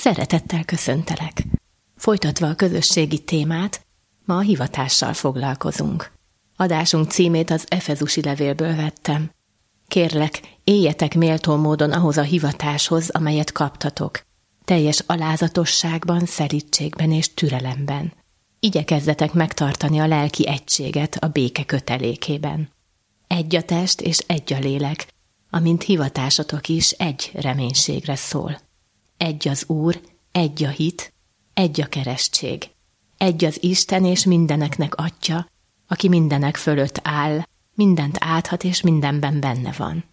Szeretettel köszöntelek! Folytatva a közösségi témát, ma a hivatással foglalkozunk. Adásunk címét az Efezusi levélből vettem. Kérlek, éljetek méltó módon ahhoz a hivatáshoz, amelyet kaptatok, teljes alázatosságban, szelídségben és türelemben. Igyekezzetek megtartani a lelki egységet a béke kötelékében. Egy a test és egy a lélek, amint hivatásotok is egy reménységre szól. Egy az Úr, egy a hit, egy a keresztség. Egy az Isten és mindeneknek Atya, aki mindenek fölött áll, mindent áthat és mindenben benne van.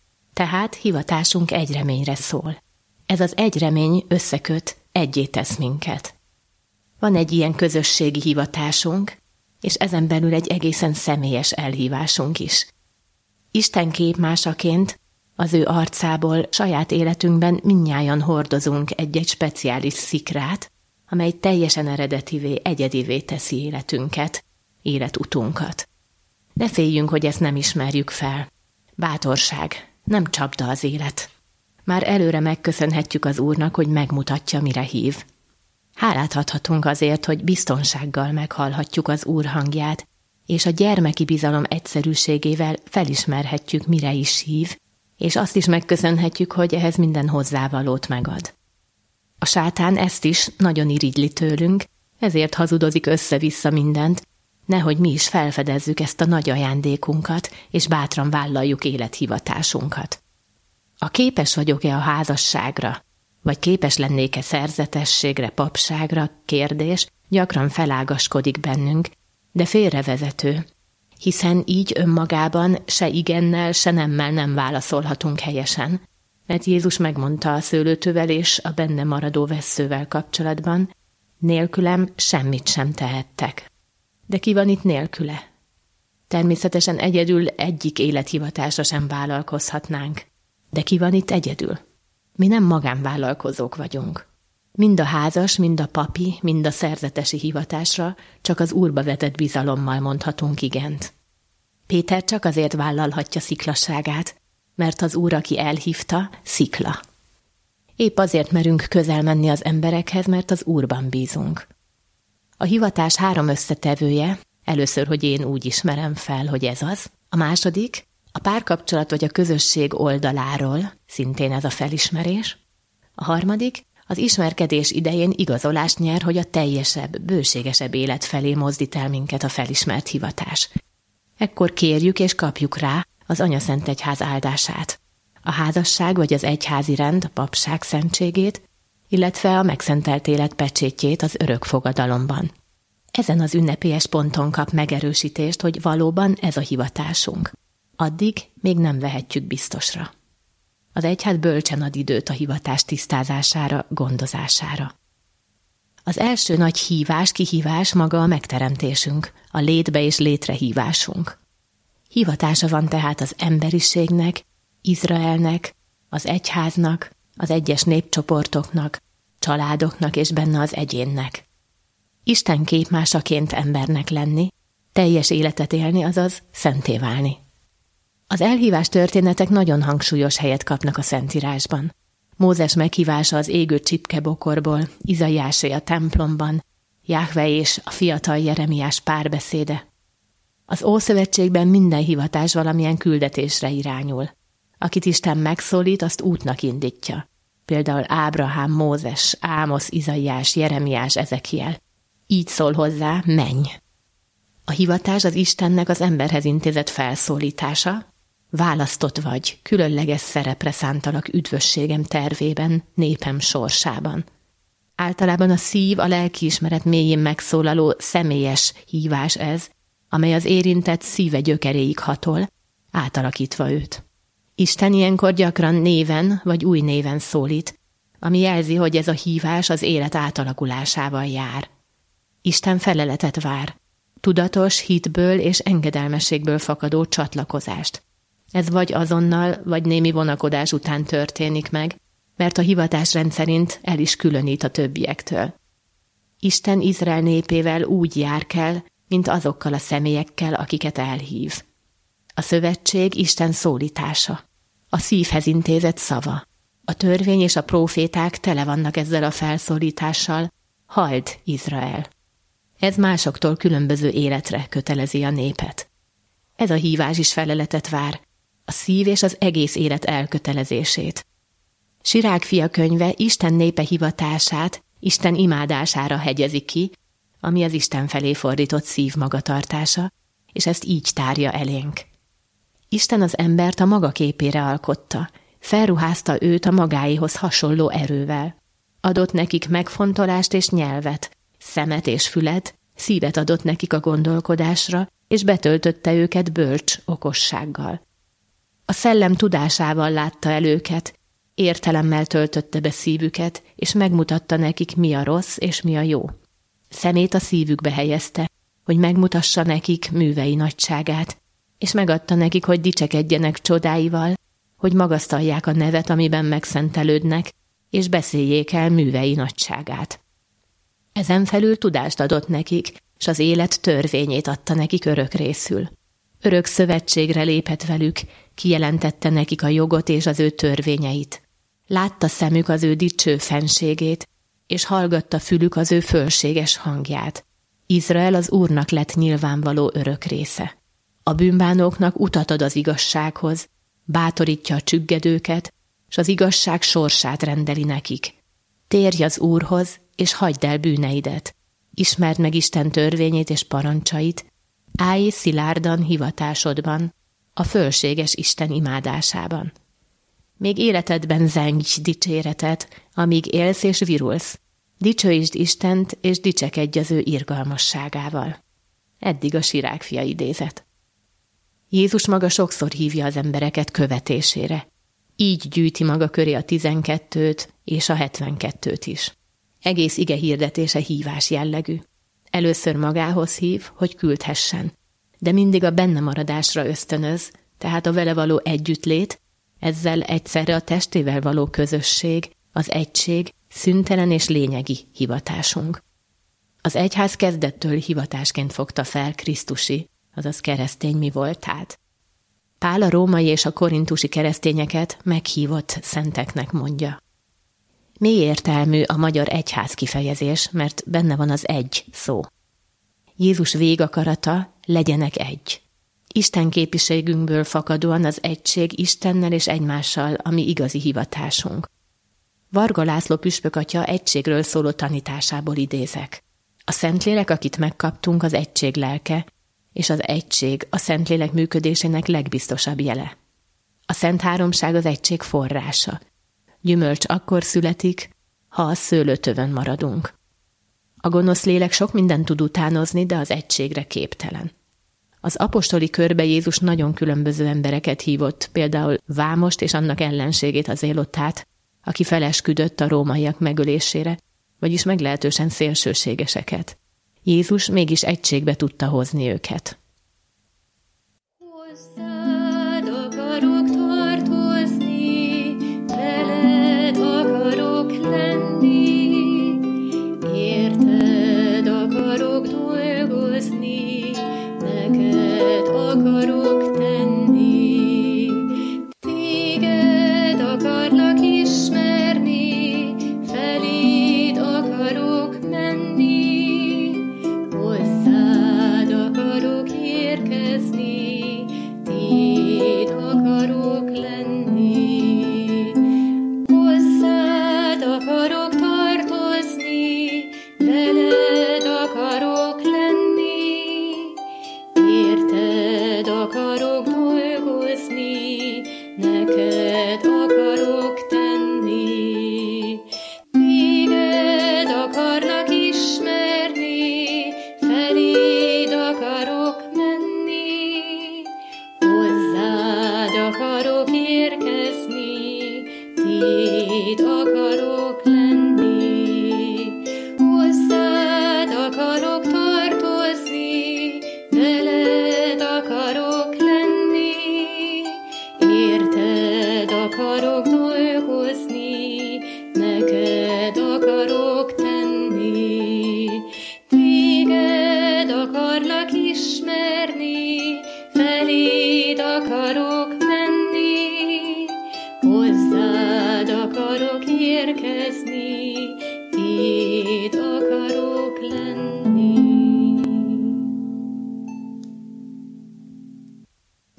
Tehát hivatásunk egy reményre szól. Ez az egy remény összeköt, egyé tesz minket. Van egy ilyen közösségi hivatásunk, és ezen belül egy egészen személyes elhívásunk is. Isten képmásaként az ő arcából saját életünkben mindnyájan hordozunk egy-egy speciális szikrát, amely teljesen eredetivé, egyedivé teszi életünket, életutunkat. Ne féljünk, hogy ezt nem ismerjük fel. Bátorság, nem csapda az élet. Már előre megköszönhetjük az Úrnak, hogy megmutatja, mire hív. Hálát adhatunk azért, hogy biztonsággal meghallhatjuk az Úr hangját, és a gyermeki bizalom egyszerűségével felismerhetjük, mire is hív, és azt is megköszönhetjük, hogy ehhez minden hozzávalót megad. A sátán ezt is nagyon irigyli tőlünk, ezért hazudozik össze-vissza mindent, nehogy mi is felfedezzük ezt a nagy ajándékunkat, és bátran vállaljuk élethivatásunkat. A képes vagyok-e a házasságra, vagy képes lennék-e szerzetességre, papságra kérdés gyakran felágaskodik bennünk, de félrevezető, hiszen így önmagában se igennel, se nemmel nem válaszolhatunk helyesen, mert Jézus megmondta a szőlőtővel és a benne maradó vesszővel kapcsolatban, nélkülem semmit sem tehettek. De ki van itt nélküle? Természetesen egyedül egyik élethivatásra sem vállalkozhatnánk. De ki van itt egyedül? Mi nem magánvállalkozók vagyunk. Mind a házas, mind a papi, mind a szerzetesi hivatásra csak az Úrba vetett bizalommal mondhatunk igent. Péter csak azért vállalhatja sziklasságát, mert az Úr, aki elhívta, szikla. Épp azért merünk közel menni az emberekhez, mert az Úrban bízunk. A hivatás 3 összetevője, először, hogy én úgy ismerem fel, hogy ez az. A második, a párkapcsolat vagy a közösség oldaláról, szintén ez a felismerés. A harmadik, az ismerkedés idején igazolást nyer, hogy a teljesebb, bőségesebb élet felé mozdít el minket a felismert hivatás. Ekkor kérjük és kapjuk rá az Anyaszentegyház áldását, a házasság vagy az egyházi rend, a papság szentségét, illetve a megszentelt élet pecsétjét az örök fogadalomban. Ezen az ünnepélyes ponton kap megerősítést, hogy valóban ez a hivatásunk. Addig még nem vehetjük biztosra. Az egyház bölcsen ad időt a hivatás tisztázására, gondozására. Az első nagy kihívás maga a megteremtésünk, a létbe és létrehívásunk. Hivatása van tehát az emberiségnek, Izraelnek, az egyháznak, az egyes népcsoportoknak, családoknak és benne az egyénnek. Isten képmásaként embernek lenni, teljes életet élni, azaz szenté válni. Az elhívás történetek nagyon hangsúlyos helyet kapnak a Szentírásban. Mózes meghívása az égő csipkebokorból, Izaiásé a templomban, Jahve és a fiatal Jeremiás párbeszéde. Az Ószövetségben minden hivatás valamilyen küldetésre irányul. Akit Isten megszólít, azt útnak indítja. Például Ábrahám, Mózes, Ámosz, Izaiás, Jeremiás, Ezekiel. Így szól hozzá, menj! A hivatás az Istennek az emberhez intézett felszólítása. Választott vagy, különleges szerepre szántalak üdvösségem tervében, népem sorsában. Általában a szív, a lelkiismeret mélyén megszólaló személyes hívás ez, amely az érintett szíve gyökeréig hatol, átalakítva őt. Isten ilyenkor gyakran néven vagy új néven szólít, ami jelzi, hogy ez a hívás az élet átalakulásával jár. Isten feleletet vár, tudatos hitből és engedelmességből fakadó csatlakozást. Ez vagy azonnal, vagy némi vonakodás után történik meg, mert a hivatás rendszerint el is különít a többiektől. Isten Izrael népével úgy járkál, mint azokkal a személyekkel, akiket elhív. A szövetség Isten szólítása, a szívhez intézett szava. A törvény és a próféták tele vannak ezzel a felszólítással: halld, Izrael! Ez másoktól különböző életre kötelezi a népet. Ez a hívás is feleletet vár, a szív és az egész élet elkötelezését. Sirák fia könyve Isten népe hivatását Isten imádására hegyezi ki, ami az Isten felé fordított szív magatartása, és ezt így tárja elénk. Isten az embert a maga képére alkotta, felruházta őt a magáéhoz hasonló erővel. Adott nekik megfontolást és nyelvet, szemet és fület, szívet adott nekik a gondolkodásra, és betöltötte őket bölcs okossággal. A szellem tudásával látta el őket, értelemmel töltötte be szívüket, és megmutatta nekik, mi a rossz és mi a jó. Szemét a szívükbe helyezte, hogy megmutassa nekik művei nagyságát, és megadta nekik, hogy dicsekedjenek csodáival, hogy magasztalják a nevet, amiben megszentelődnek, és beszéljék el művei nagyságát. Ezen felül tudást adott nekik, és az élet törvényét adta nekik örökrészül. Örök szövetségre lépett velük, kijelentette nekik a jogot és az ő törvényeit. Látta szemük az ő dicső fenségét, és hallgatta fülük az ő fölséges hangját. Izrael az Úrnak lett nyilvánvaló örök része. A bűnbánóknak utat ad az igazsághoz, bátorítja a csüggedőket, s az igazság sorsát rendeli nekik. Térj az Úrhoz, és hagyd el bűneidet. Ismerd meg Isten törvényét és parancsait, állj szilárdan hivatásodban, a fölséges Isten imádásában. Még életedben zengj dicséretet, amíg élsz és virulsz. Dicsőítsd Istent, és dicsekedj az ő irgalmasságával. Eddig a Sirák fia idézet. Jézus maga sokszor hívja az embereket követésére. Így gyűjti maga köré a 12-t és a 72-t is. Egész ige hirdetése hívás jellegű. Először magához hív, hogy küldhessen, de mindig a benne maradásra ösztönöz, tehát a vele való együttlét, ezzel egyszerre a testével való közösség, az egység, szüntelen és lényegi hivatásunk. Az egyház kezdettől hivatásként fogta fel Krisztusi, azaz keresztény mi voltát. Pál a római és a korintusi keresztényeket meghívott szenteknek mondja. Mély értelmű a magyar egyház kifejezés, mert benne van az egy szó. Jézus végakarata, legyenek egy. Isten képiségünkből fakadóan az egység Istennel és egymással, ami igazi hivatásunk. Varga László püspök atya egységről szóló tanításából idézek. A Szentlélek, akit megkaptunk, az egység lelke, és az egység a Szentlélek működésének legbiztosabb jele. A Szent Háromság az egység forrása. Gyümölcs akkor születik, ha a szőlőtövön maradunk. A gonosz lélek sok mindent tud utánozni, de az egységre képtelen. Az apostoli körbe Jézus nagyon különböző embereket hívott, például Vámost és annak ellenségét, az Zélotát, aki felesküdött a rómaiak megölésére, vagyis meglehetősen szélsőségeseket. Jézus mégis egységbe tudta hozni őket. Hozzád akarok tartozni, veled akarok lenni, érted akarok dolgozni, neked akarok tenni. Téged akarlak ismerni, feléd akarok menni, hozzád akarok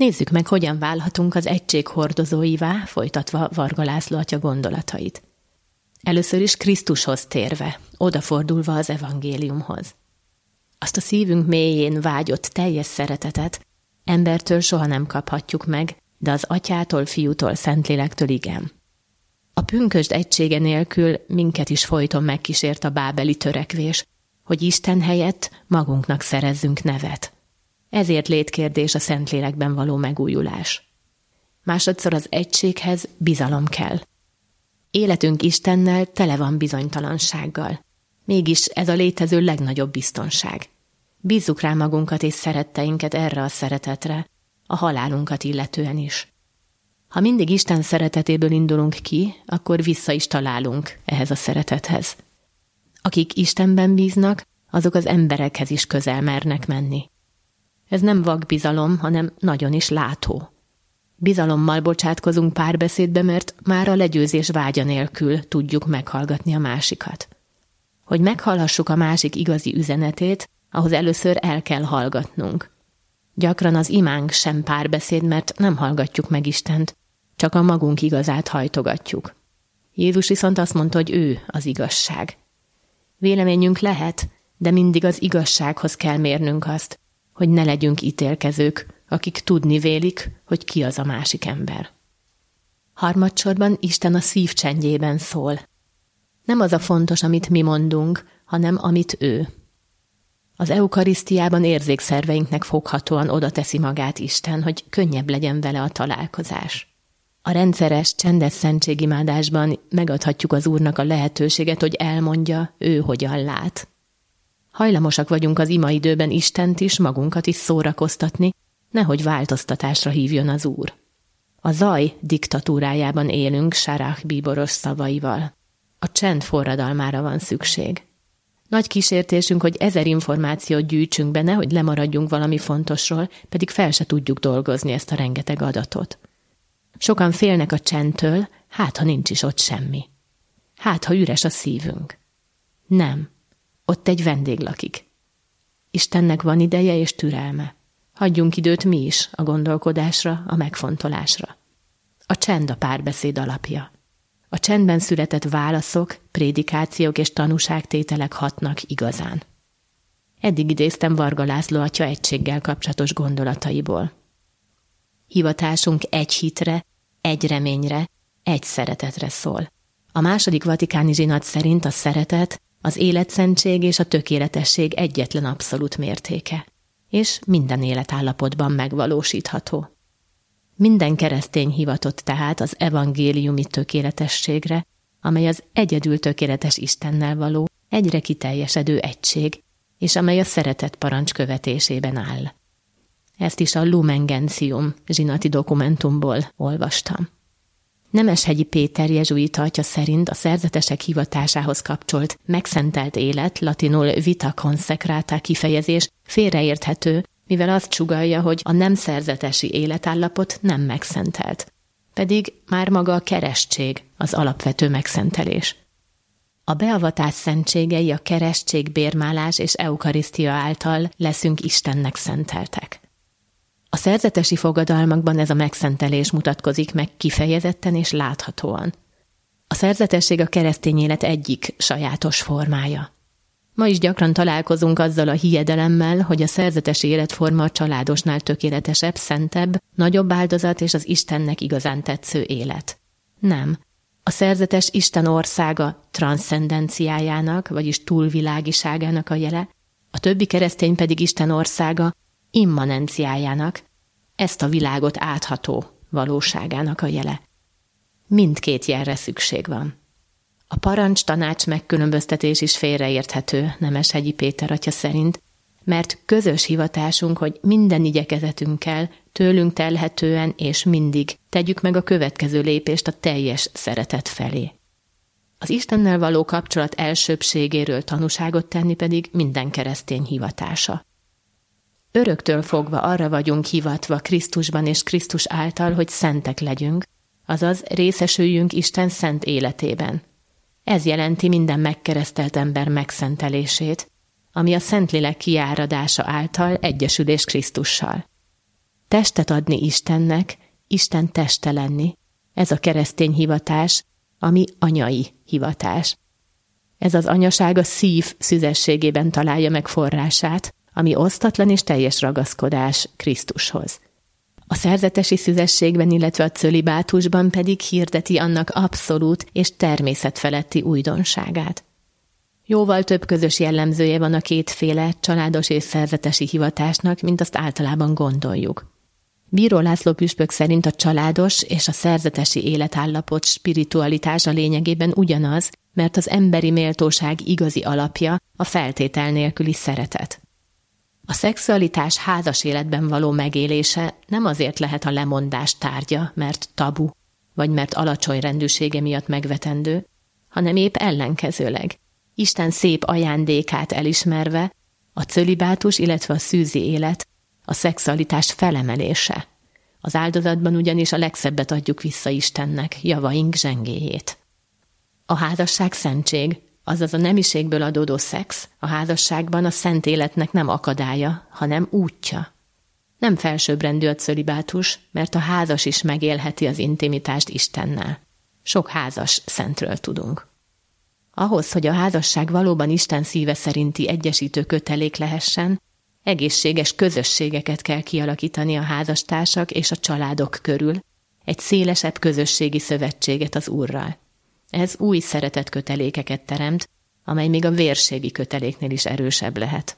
Nézzük meg, hogyan válhatunk az egység hordozóivá, folytatva Varga László atya gondolatait. Először is Krisztushoz térve, odafordulva az evangéliumhoz. Azt a szívünk mélyén vágyott teljes szeretetet embertől soha nem kaphatjuk meg, de az Atyától, Fiútól, Szentlélektől igen. A pünkösd egysége nélkül minket is folyton megkísért a bábeli törekvés, hogy Isten helyett magunknak szerezzünk nevet. Ezért létkérdés a Szentlélekben való megújulás. Másodszor az egységhez bizalom kell. Életünk Istennel tele van bizonytalansággal. Mégis ez a létező legnagyobb biztonság. Bízzuk rá magunkat és szeretteinket erre a szeretetre, a halálunkat illetően is. Ha mindig Isten szeretetéből indulunk ki, akkor vissza is találunk ehhez a szeretethez. Akik Istenben bíznak, azok az emberekhez is közel mernek menni. Ez nem vak bizalom, hanem nagyon is látó. Bizalommal bocsátkozunk párbeszédbe, mert már a legyőzés vágya nélkül tudjuk meghallgatni a másikat. Hogy meghallhassuk a másik igazi üzenetét, ahhoz először el kell hallgatnunk. Gyakran az imánk sem párbeszéd, mert nem hallgatjuk meg Istent, csak a magunk igazát hajtogatjuk. Jézus viszont azt mondta, hogy ő az igazság. Véleményünk lehet, de mindig az igazsághoz kell mérnünk azt, hogy ne legyünk ítélkezők, akik tudni vélik, hogy ki az a másik ember. Harmadsorban Isten a szív csendjében szól. Nem az a fontos, amit mi mondunk, hanem amit ő. Az eukarisztiában érzékszerveinknek foghatóan oda teszi magát Isten, hogy könnyebb legyen vele a találkozás. A rendszeres, csendes szentségimádásban megadhatjuk az Úrnak a lehetőséget, hogy elmondja, ő hogyan lát. Hajlamosak vagyunk az imaidőben Istent is, magunkat is szórakoztatni, nehogy változtatásra hívjon az Úr. A zaj diktatúrájában élünk Sarach bíboros szavaival. A csend forradalmára van szükség. Nagy kísértésünk, hogy 1000 információt gyűjtsünk be, nehogy lemaradjunk valami fontosról, pedig fel se tudjuk dolgozni ezt a rengeteg adatot. Sokan félnek a csendtől, hát ha nincs is ott semmi. Hát ha üres a szívünk. Nem. Ott egy vendég lakik. Istennek van ideje és türelme. Hagyjunk időt mi is a gondolkodásra, a megfontolásra. A csend a párbeszéd alapja. A csendben született válaszok, prédikációk és tanúságtételek hatnak igazán. Eddig idéztem Varga László atya egységgel kapcsolatos gondolataiból. Hivatásunk egy hitre, egy reményre, egy szeretetre szól. A második vatikáni zsinat szerint a szeretet, az életszentség és a tökéletesség egyetlen abszolút mértéke, és minden életállapotban megvalósítható. Minden keresztény hivatott tehát az evangéliumi tökéletességre, amely az egyedül tökéletes Istennel való, egyre kiteljesedő egység, és amely a szeretet parancs követésében áll. Ezt is a Lumen Gentium zsinati dokumentumból olvastam. Nemeshegyi Péter jezsuita atya szerint a szerzetesek hivatásához kapcsolt megszentelt élet, latinul vita consecrata kifejezés félreérthető, mivel azt sugallja, hogy a nem szerzetesi életállapot nem megszentelt. Pedig már maga a keresztség az alapvető megszentelés. A beavatás szentségei a keresztség, bérmálás és eukarisztia által leszünk Istennek szenteltek. A szerzetesi fogadalmakban ez a megszentelés mutatkozik meg kifejezetten és láthatóan. A szerzetesség a keresztény élet egyik sajátos formája. Ma is gyakran találkozunk azzal a hiedelemmel, hogy a szerzetesi életforma a családosnál tökéletesebb, szentebb, nagyobb áldozat és az Istennek igazán tetsző élet. Nem. A szerzetes Isten országa transzcendenciájának, vagyis túlvilágiságának a jele, a többi keresztény pedig Isten országa immanenciájának, ezt a világot átható valóságának a jele. Mindkét jelre szükség van. A parancs-tanács megkülönböztetés is félreérthető Nemeshegyi Péter atya szerint, mert közös hivatásunk, hogy minden igyekezetünkkel, tőlünk telhetően és mindig tegyük meg a következő lépést a teljes szeretet felé. Az Istennel való kapcsolat elsőbbségéről tanúságot tenni pedig minden keresztény hivatása. Öröktől fogva arra vagyunk hivatva Krisztusban és Krisztus által, hogy szentek legyünk, azaz részesüljünk Isten szent életében. Ez jelenti minden megkeresztelt ember megszentelését, ami a Szentlélek kiáradása által egyesülés Krisztussal. testet adni Istennek, Isten teste lenni. Ez a keresztény hivatás, ami anyai hivatás. Ez az anyaság a szív szüzességében találja meg forrását, ami osztatlan és teljes ragaszkodás Krisztushoz. A szerzetesi szüzességben, illetve a cölibátusban pedig hirdeti annak abszolút és természetfeletti újdonságát. Jóval több közös jellemzője van a kétféle családos és szerzetesi hivatásnak, mint azt általában gondoljuk. Bíró László püspök szerint a családos és a szerzetesi életállapot spiritualitása lényegében ugyanaz, mert az emberi méltóság igazi alapja a feltétel nélküli szeretet. A szexualitás házas életben való megélése nem azért lehet a lemondás tárgya, mert tabu, vagy mert alacsony rendűsége miatt megvetendő, hanem épp ellenkezőleg. Isten szép ajándékát elismerve, a cölibátus, illetve a szűzi élet a szexualitás felemelése. Az áldozatban ugyanis a legszebbet adjuk vissza Istennek, javaink zsengéjét. A házasság szentség, azaz a nemiségből adódó szex a házasságban a szent életnek nem akadálya, hanem útja. Nem felsőbbrendű a cölibátus, mert a házas is megélheti az intimitást Istennel. Sok házas szentről tudunk. Ahhoz, hogy a házasság valóban Isten szíve szerinti egyesítő kötelék lehessen, egészséges közösségeket kell kialakítani a házastársak és a családok körül, egy szélesebb közösségi szövetséget az Úrral. Ez új szeretetkötelékeket teremt, amely még a vérségi köteléknél is erősebb lehet.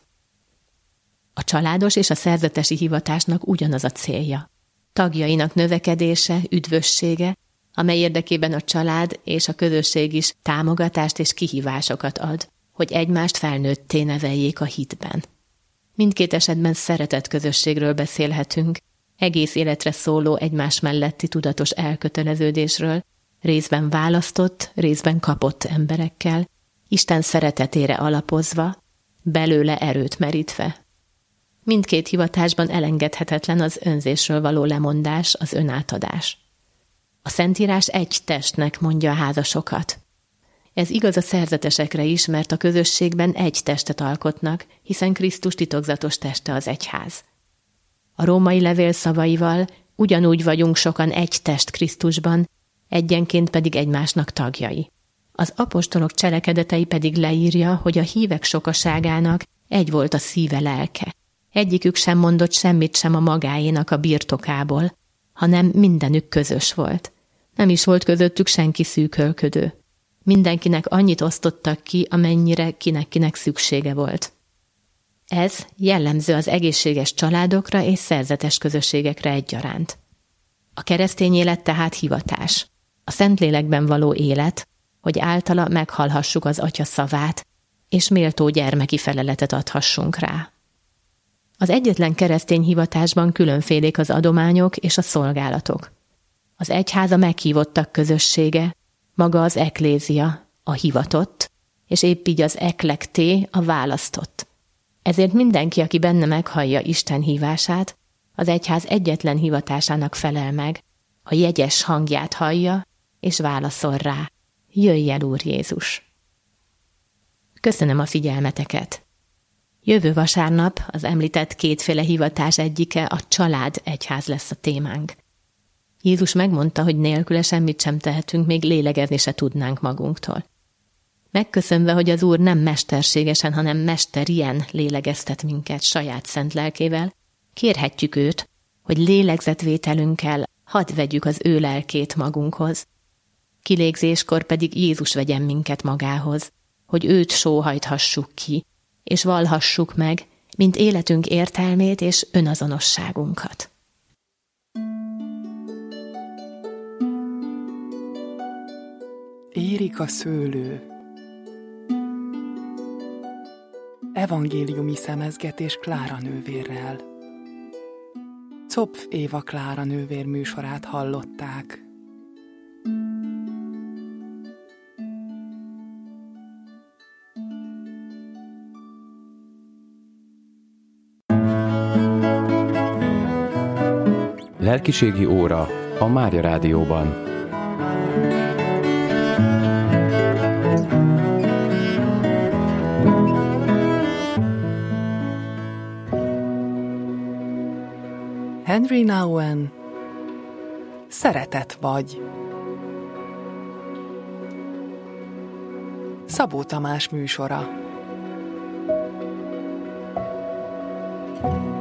A családos és a szerzetesi hivatásnak ugyanaz a célja. Tagjainak növekedése, üdvössége, amely érdekében a család és a közösség is támogatást és kihívásokat ad, hogy egymást felnőtté neveljék a hitben. Mindkét esetben szeretett közösségről beszélhetünk, egész életre szóló egymás melletti tudatos elköteleződésről, részben választott, részben kapott emberekkel, Isten szeretetére alapozva, belőle erőt merítve. Mindkét hivatásban elengedhetetlen az önzésről való lemondás, az önátadás. A Szentírás egy testnek mondja a házasokat. Ez igaz a szerzetesekre is, mert a közösségben egy testet alkotnak, hiszen Krisztus titokzatos teste az egyház. A római levél szavaival ugyanúgy vagyunk sokan egy test Krisztusban, egyenként pedig egymásnak tagjai. Az apostolok cselekedetei pedig leírja, hogy a hívek sokaságának egy volt a szíve lelke. Egyikük sem mondott semmit sem a magáénak a birtokából, hanem mindenük közös volt. Nem is volt közöttük senki szűkölködő. Mindenkinek annyit osztottak ki, amennyire kinek szüksége volt. Ez jellemző az egészséges családokra és szerzetes közösségekre egyaránt. A keresztény élet tehát hivatás. A Szentlélekben való élet, hogy általa meghallhassuk az Atya szavát, és méltó gyermeki feleletet adhassunk rá. Az egyetlen keresztény hivatásban különfélék az adományok és a szolgálatok. Az egyház a meghívottak közössége, maga az eklézia, a hivatott, és épp így az eklekté, a választott. Ezért mindenki, aki benne meghallja Isten hívását, az egyház egyetlen hivatásának felel meg, a jegyes hangját hallja, és válaszol rá: jöjj el, Úr Jézus! Köszönöm a figyelmeteket! Jövő vasárnap az említett kétféle hivatás egyike, a család egyház lesz a témánk. Jézus megmondta, hogy nélküle semmit sem tehetünk, még lélegezni se tudnánk magunktól. Megköszönve, hogy az Úr nem mesterségesen, hanem mesterien lélegeztet minket saját szent lelkével, kérhetjük őt, hogy lélegzetvételünkkel hadd vegyük az ő lelkét magunkhoz. Kilégzéskor pedig Jézus vegyen minket magához, hogy őt sóhajthassuk ki, és vallhassuk meg, mint életünk értelmét és önazonosságunkat. Érik a szőlő. Evangéliumi szemezgetés Klára nővérrel. Zopf Éva Klára nővér műsorát hallották. Lelkiségi óra a Mária Rádióban. Henry Nouwen, Szeretet vagy. Szabó Tamás műsora.